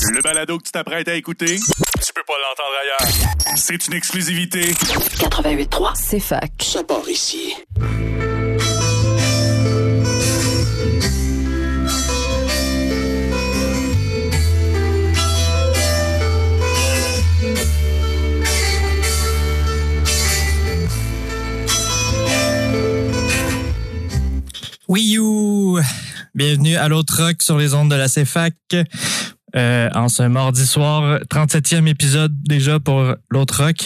Le balado que tu t'apprêtes à écouter, tu peux pas l'entendre ailleurs. C'est une exclusivité. 88.3, c'est fac. Ça part ici. Oui, you! Bienvenue à l'autre rock sur les ondes de la CFAC. En ce mardi soir, 37e épisode déjà pour l'autre rock.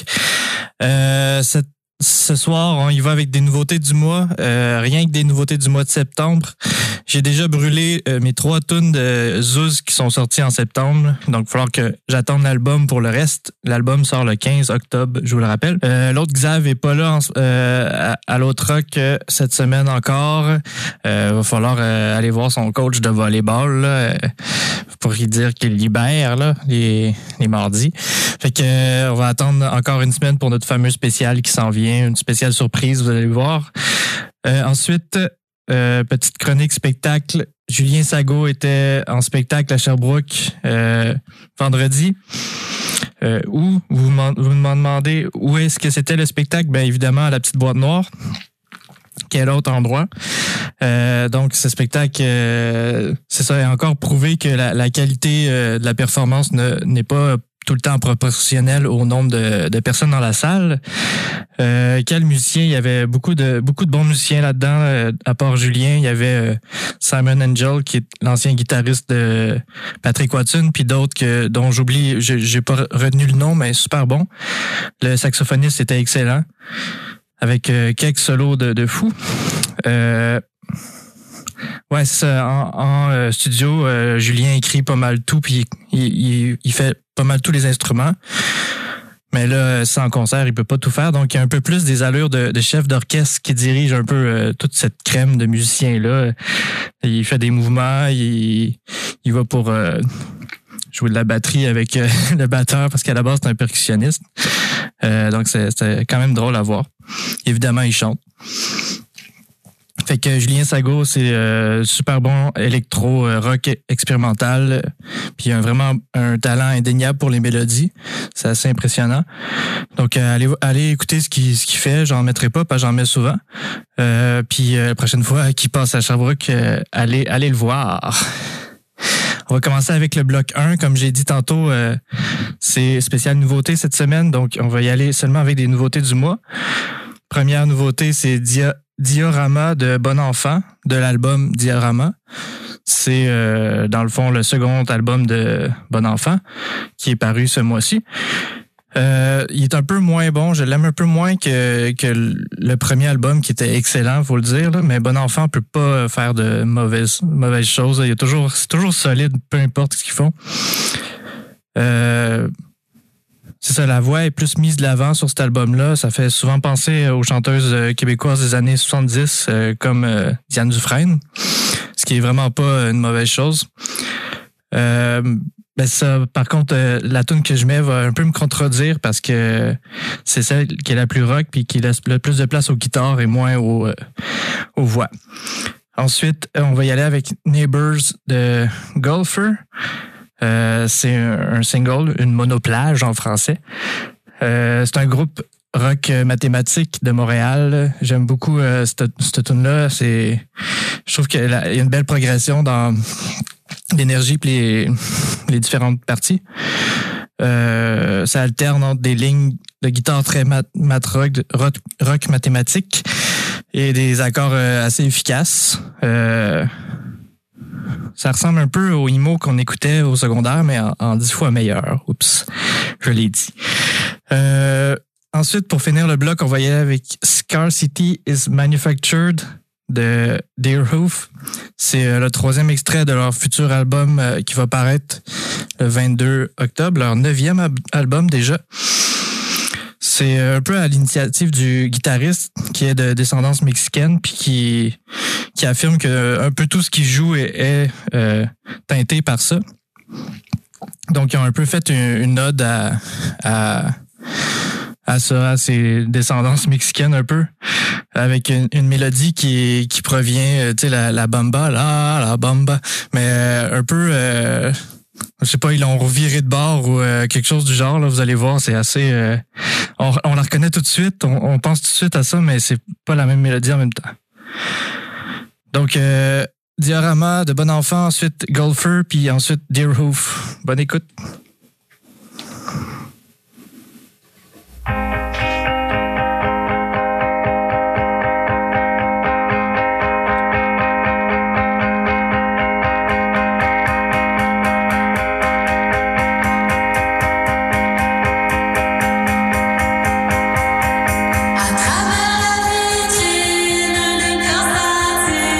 Ce soir, on y va avec des nouveautés du mois. Rien que des nouveautés du mois de septembre. J'ai déjà brûlé mes 3 tunes de Zouz qui sont sorties en septembre. Donc, il va falloir que j'attende l'album pour le reste. L'album sort le 15 octobre, je vous le rappelle. L'autre Xav est pas là à l'autre rock cette semaine encore. Va falloir aller voir son coach de volleyball là, pour lui dire qu'il libère là, les mardis. Fait que on va attendre encore une semaine pour notre fameux spécial qui s'en vient. Une spéciale surprise, vous allez le voir. Ensuite, petite chronique spectacle. Julien Sago était en spectacle à Sherbrooke vendredi. Où vous me demandez où est-ce que c'était le spectacle? Bien évidemment à la Petite Boîte Noire. Quel autre endroit? Donc, ce spectacle, c'est ça, a encore prouvé que la qualité de la performance n'est pas tout le temps proportionnel au nombre de personnes dans la salle. Quel musicien? Il y avait beaucoup de bons musiciens là-dedans. À part Julien, il y avait Simon Angel, qui est l'ancien guitariste de Patrick Watson, puis d'autres dont j'oublie, j'ai pas retenu le nom, mais super bon. Le saxophoniste était excellent, avec quelques solos de fou. Ouais, c'est ça. En studio, Julien écrit pas mal tout, puis il fait pas mal tous les instruments. Mais là, sans concert, il peut pas tout faire. Donc, il y a un peu plus des allures de chef d'orchestre qui dirige un peu toute cette crème de musiciens-là. Il fait des mouvements, il va pour jouer de la batterie avec le batteur, parce qu'à la base, c'est un percussionniste. Donc, c'était quand même drôle à voir. Évidemment, il chante. Fait que Julien Sago, c'est super bon électro rock expérimental, puis il a vraiment un talent indéniable pour les mélodies. C'est assez impressionnant. Donc allez écouter ce qu'il fait. J'en mettrai pas, parce que j'en mets souvent. Puis la prochaine fois qu'il passe à Sherbrooke, allez le voir. On va commencer avec le bloc 1. Comme j'ai dit tantôt, c'est spécial nouveauté cette semaine, donc on va y aller seulement avec des nouveautés du mois. Première nouveauté, c'est Diorama de Bon Enfant, de l'album Diorama. C'est dans le fond le second album de Bon Enfant qui est paru ce mois-ci. Il est un peu moins bon, je l'aime un peu moins que le premier album qui était excellent, faut le dire, là, mais Bon Enfant peut pas faire de mauvaises choses. C'est toujours solide, peu importe ce qu'ils font. C'est ça, la voix est plus mise de l'avant sur cet album-là. Ça fait souvent penser aux chanteuses québécoises des années 70, comme Diane Dufresne, ce qui est vraiment pas une mauvaise chose. Ça, par contre, la tune que je mets va un peu me contredire parce que c'est celle qui est la plus rock puis qui laisse le plus de place aux guitares et moins aux voix. Ensuite, on va y aller avec Neighbors de Golfer. C'est un single, une monoplage en français. C'est un groupe rock mathématique de Montréal. J'aime beaucoup cette tune-là. Je trouve qu'il y a une belle progression dans l'énergie et les différentes parties. Ça alterne entre des lignes de guitare très rock mathématique et des accords assez efficaces. Ça ressemble un peu au emo qu'on écoutait au secondaire, mais en 10 fois meilleur. Oups, je l'ai dit. Ensuite, pour finir le bloc, on va y aller avec Scarcity is Manufactured de Deerhoof. C'est le 3e extrait de leur futur album qui va paraître le 22 octobre, leur 9e album déjà. C'est un peu à l'initiative du guitariste qui est de descendance mexicaine puis qui affirme que un peu tout ce qu'il joue est teinté par ça. Donc ils ont un peu fait une ode à ça, à ses descendances mexicaines un peu, avec une mélodie qui provient, tu sais, la bamba, la bamba, mais un peu je sais pas, ils l'ont reviré de bord ou quelque chose du genre. Là, vous allez voir, c'est assez... on la reconnaît tout de suite, on pense tout de suite à ça, mais c'est pas la même mélodie en même temps. Donc, Diorama de Bon Enfant, ensuite Golfer, puis ensuite Deerhoof. Bonne écoute.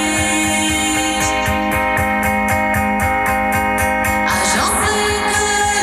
J'en sais que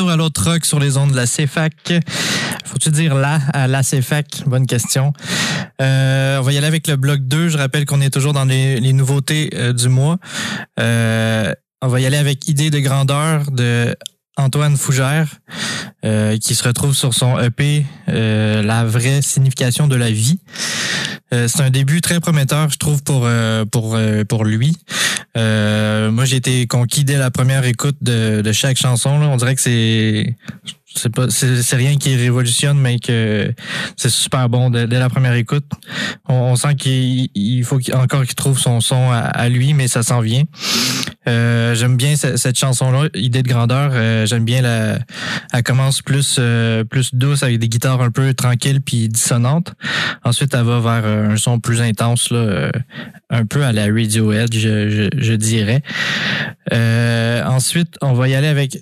retour à l'autre rock sur les ondes de la CFAC. Faut-tu dire à la CFAC? Bonne question. On va y aller avec le bloc 2. Je rappelle qu'on est toujours dans les nouveautés du mois. On va y aller avec Idée de grandeur de Antoine Fougère, qui se retrouve sur son EP La vraie signification de la vie. C'est un début très prometteur, je trouve, pour lui. Moi, j'ai été conquis dès la première écoute de chaque chanson. Là. On dirait que c'est rien qui révolutionne, mais que c'est super bon dès la première écoute. On sent qu'il faut encore qu'il trouve son son à lui, mais ça s'en vient. J'aime bien cette chanson-là, Idée de grandeur. J'aime bien elle commence plus douce avec des guitares un peu tranquilles puis dissonantes. Ensuite, elle va vers un son plus intense, là, un peu à la Radiohead, je dirais. Ensuite, on va y aller avec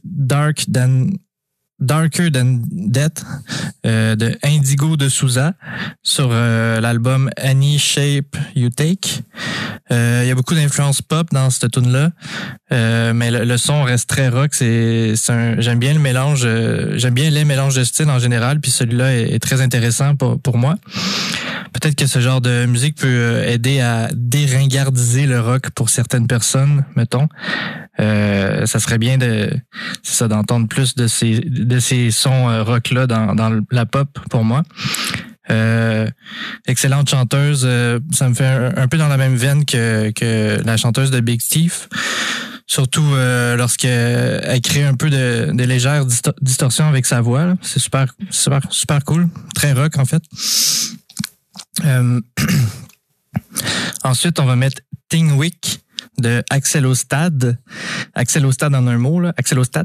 Darker Than Death de Indigo de Souza sur l'album Any Shape You Take. Il y a beaucoup d'influence pop dans cette tune-là, mais le son reste très rock. J'aime bien le mélange, j'aime bien les mélanges de styles en général, puis celui-là est très intéressant pour moi. Peut-être que ce genre de musique peut aider à déringardiser le rock pour certaines personnes, mettons. Ça serait bien d'entendre plus de ces sons rock-là dans la pop pour moi. Excellente chanteuse, ça me fait un peu dans la même veine que la chanteuse de Big Thief. Surtout lorsqu'elle crée un peu de légère distorsion avec sa voix. Là. C'est super cool. Très rock, en fait. Ensuite, on va mettre Tingwick de Axel Ostad. Axel Ostad en un mot, là. Axel Ostad.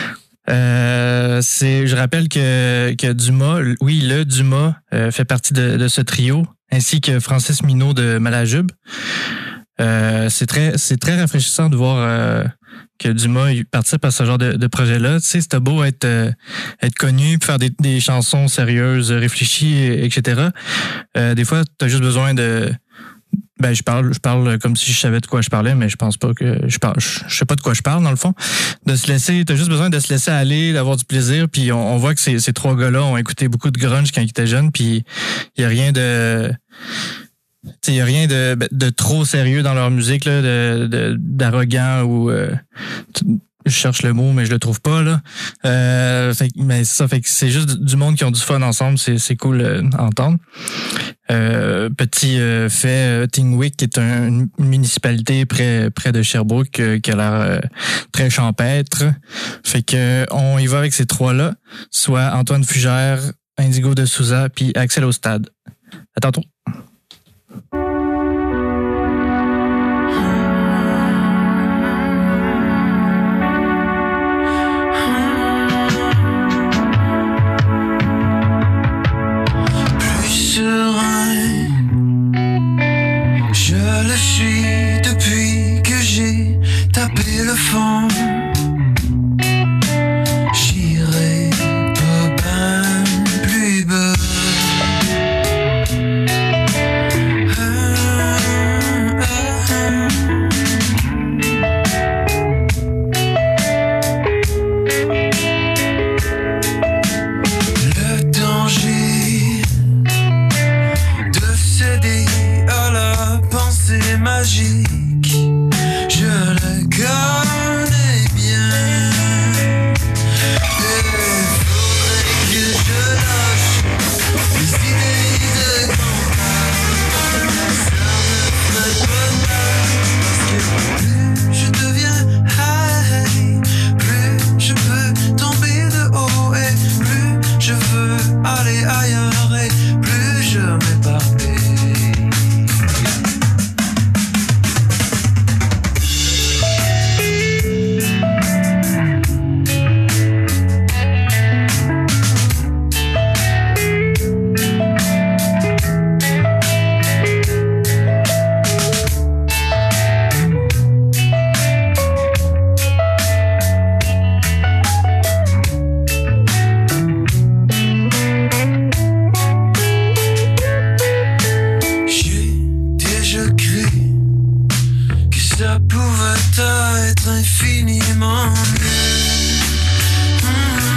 Je rappelle que Dumas, le Dumas, fait partie de ce trio, ainsi que Francis Minot de Malajube. C'est très rafraîchissant de voir que Dumas participe à ce genre de projet-là. Tu sais, c'était beau être connu, faire des chansons sérieuses, réfléchies, etc. Des fois, t'as juste besoin de... Ben, je parle comme si je savais de quoi je parlais, mais je pense pas que je sais pas de quoi je parle, dans le fond. T'as juste besoin de se laisser aller, d'avoir du plaisir, puis on voit que ces trois gars-là ont écouté beaucoup de grunge quand ils étaient jeunes, puis il y a rien de trop sérieux dans leur musique, là, d'arrogant ou je cherche le mot mais je le trouve pas là. Mais ça fait que c'est juste du monde qui ont du fun ensemble, c'est cool à entendre. Petit fait, Tingwick est une municipalité près de Sherbrooke qui a l'air très champêtre. Fait que on y va avec ces trois-là, soit Antoine Fougère, Indigo de Souza puis Axel Ostad. À tantôt. Je le suis depuis que j'ai tapé le fond. J'irai pas bien plus bas. Le danger de céder à la pensée magique, je le connais bien. Il faudrait que je lâche les idées de grand-père. Ça ne ferait pas mal, parce que plus je deviens high, plus je peux tomber de haut, et plus je veux aller ailleurs, et plus je m'éparpille. J'ai déjà cru que ça pouvait être infiniment mieux.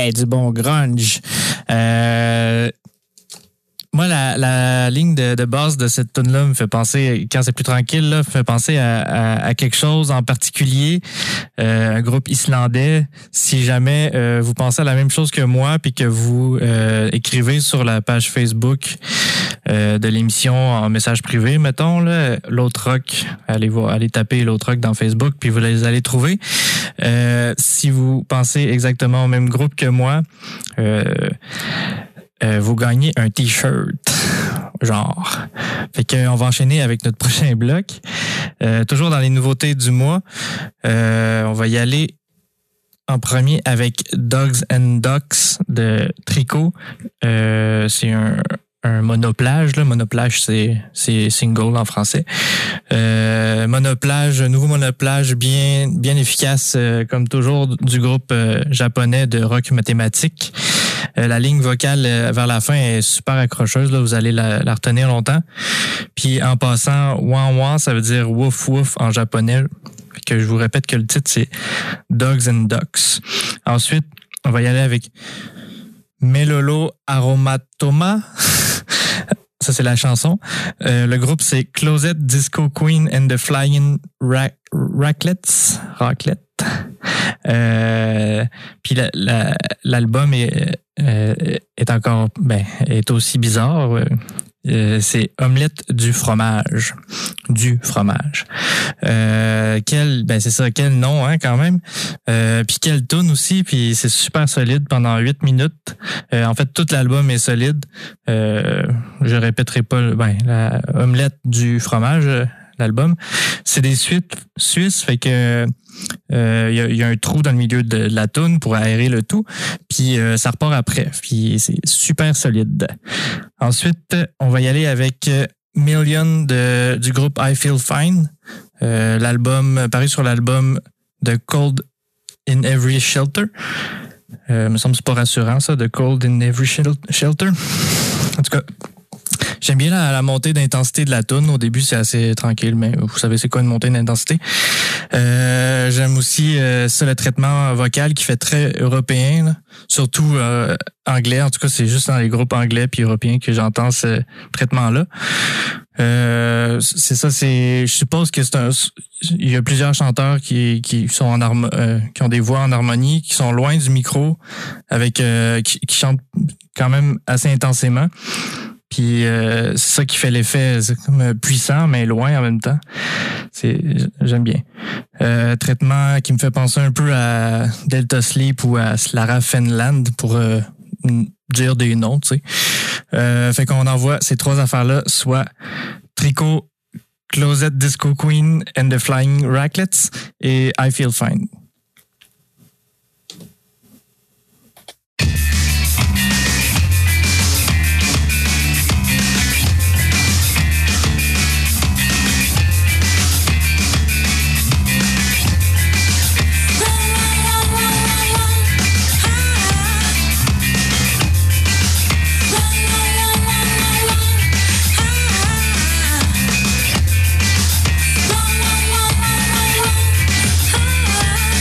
Yeah, du bon grunge. Moi, la ligne de base de cette tune-là me fait penser, quand c'est plus tranquille, là, me fait penser à quelque chose en particulier, un groupe islandais. Si jamais vous pensez à la même chose que moi, puis que vous écrivez sur la page Facebook de l'émission en message privé, mettons, là, l'autre rock, allez taper l'autre rock dans Facebook, puis vous les allez trouver. Si vous pensez exactement au même groupe que moi, vous gagnez un t-shirt, genre. Fait qu'on va enchaîner avec notre prochain bloc. Toujours dans les nouveautés du mois, on va y aller en premier avec Dogs and Ducks de Tricot. C'est un monoplage, là. Monoplage, c'est single en français. Monoplage, nouveau monoplage bien efficace, comme toujours, du groupe japonais de rock mathématique. La ligne vocale vers la fin est super accrocheuse, là, vous allez la retenir longtemps. Puis en passant, wan wan, ça veut dire wouf wouf en japonais. Que je vous répète que le titre, c'est Dogs and Ducks. Ensuite, on va y aller avec Melolo Aromatoma. Ça, c'est la chanson. Le groupe, c'est Closet Disco Queen and the Flying Raclets. Puis l'album est encore, est aussi bizarre. C'est Omelette du fromage. C'est ça, quel nom, hein, quand même. Puis quelle tune aussi, puis c'est super solide pendant 8 minutes. En fait, tout l'album est solide. Je répéterai pas, la Omelette du fromage, l'album. C'est des suisses, fait que y a un trou dans le milieu de la toune pour aérer le tout, puis ça repart après, puis c'est super solide. Ensuite, on va y aller avec Million du groupe I Feel Fine, l'album paru sur l'album The Cold in Every Shelter. Me semble que c'est pas rassurant ça, The Cold in Every Shelter. En tout cas, j'aime bien la montée d'intensité de la toune. Au début, c'est assez tranquille, mais vous savez c'est quoi une montée d'intensité. J'aime aussi ça, le traitement vocal qui fait très européen, là. Surtout anglais. En tout cas, c'est juste dans les groupes anglais puis européens que j'entends ce traitement-là. C'est ça, je suppose que il y a plusieurs chanteurs qui sont qui ont des voix en harmonie, qui sont loin du micro, avec qui chantent quand même assez intensément. Puis c'est ça qui fait l'effet, c'est comme puissant mais loin en même temps. J'aime bien. Traitement qui me fait penser un peu à Delta Sleep ou à Slara Finland pour dire des noms, tu sais. Fait qu'on envoie ces trois affaires-là, soit Tricot, Closet Disco Queen and the Flying Raclets et I Feel Fine. Ah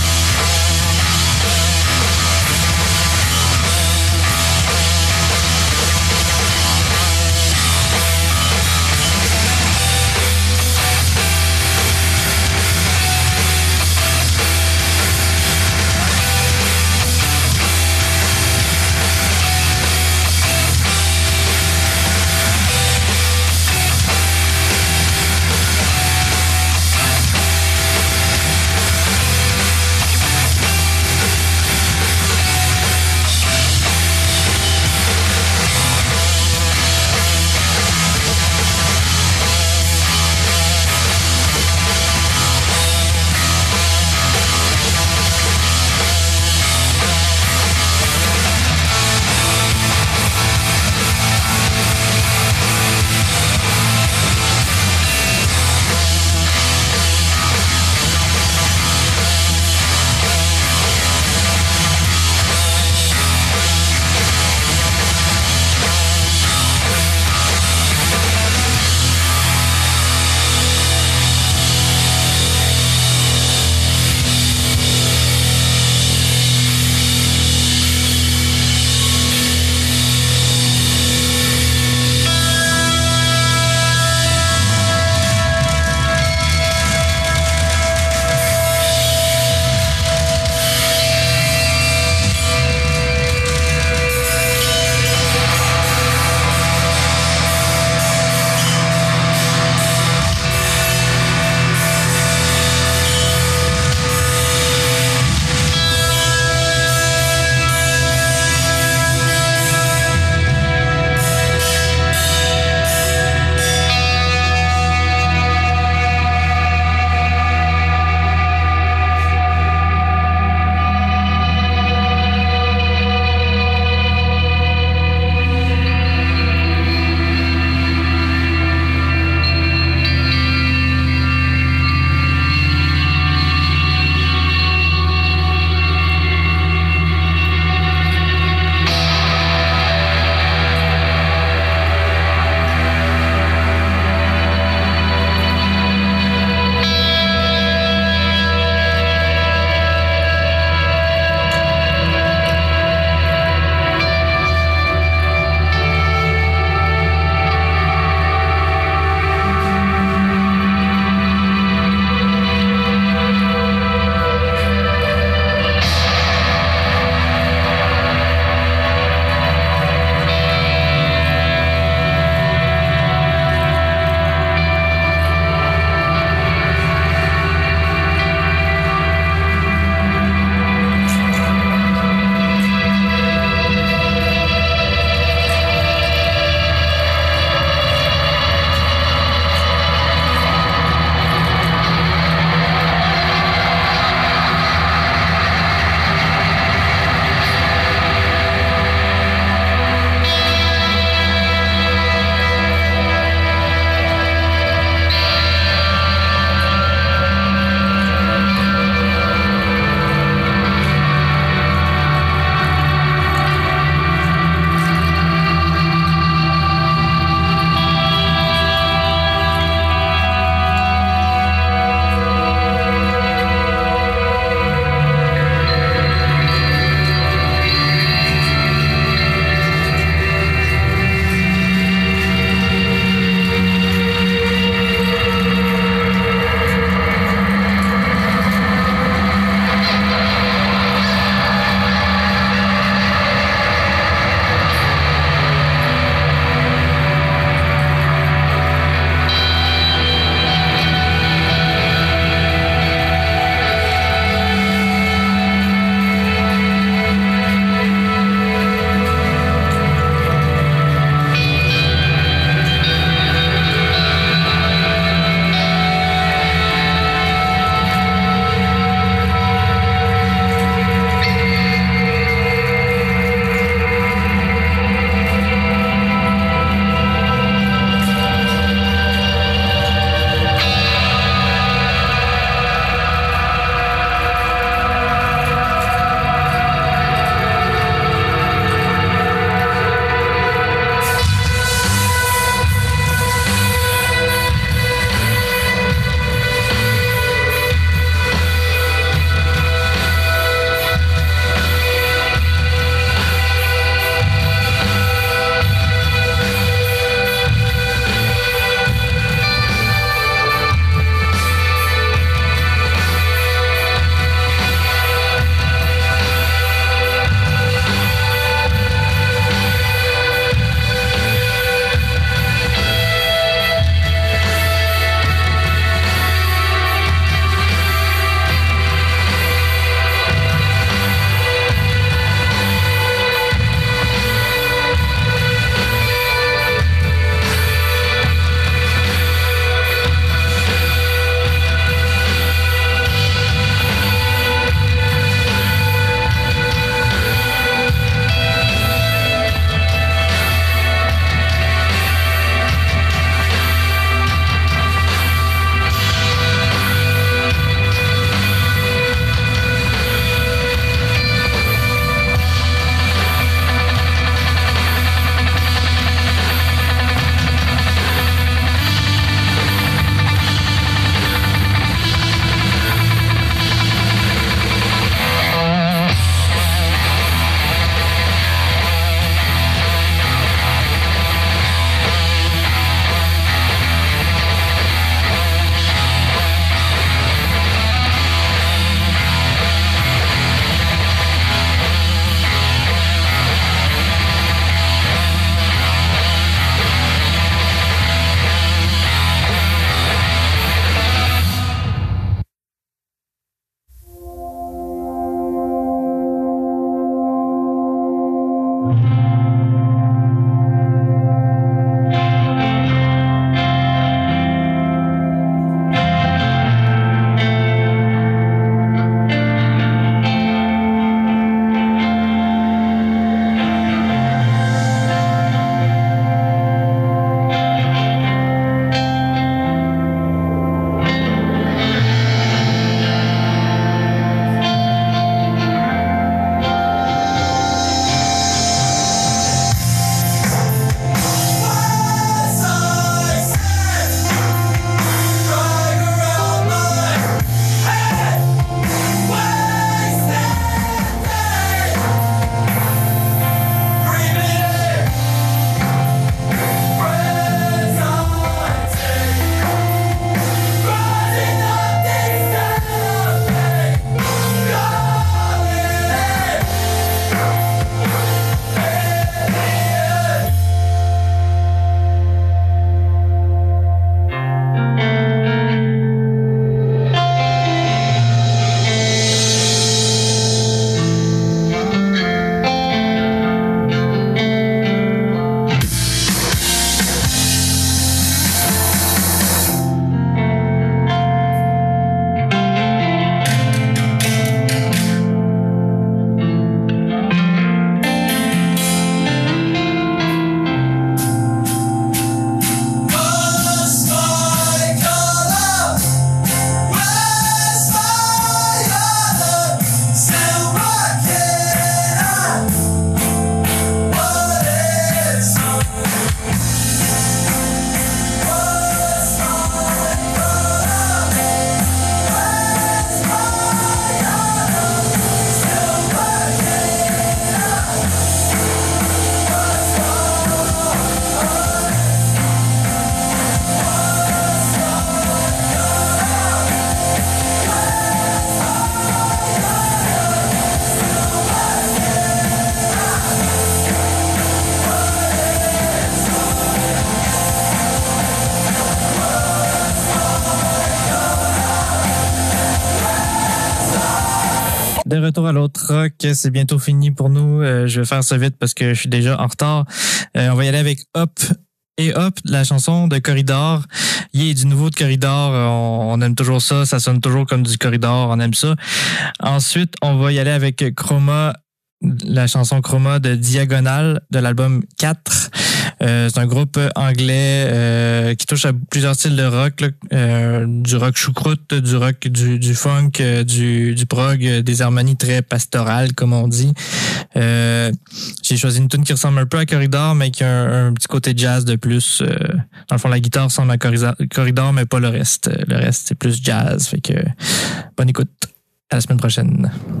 De retour à l'autre rock, c'est bientôt fini pour nous. Je vais faire ça vite parce que je suis déjà en retard. On va y aller avec Hop et Hop, la chanson de Corridor. Il y a du nouveau de Corridor. On aime toujours ça. Ça sonne toujours comme du Corridor. On aime ça. Ensuite, on va y aller avec Chroma, la chanson Chroma de Diagonal de l'album 4. C'est un groupe anglais qui touche à plusieurs styles de rock, là, du rock choucroute, du rock, du funk, du prog, des harmonies très pastorales, comme on dit. J'ai choisi une tune qui ressemble un peu à Corridor, mais qui a un petit côté jazz de plus. Dans le fond, la guitare ressemble à Corridor, mais pas le reste. Le reste, c'est plus jazz. Fait que bonne écoute. À la semaine prochaine.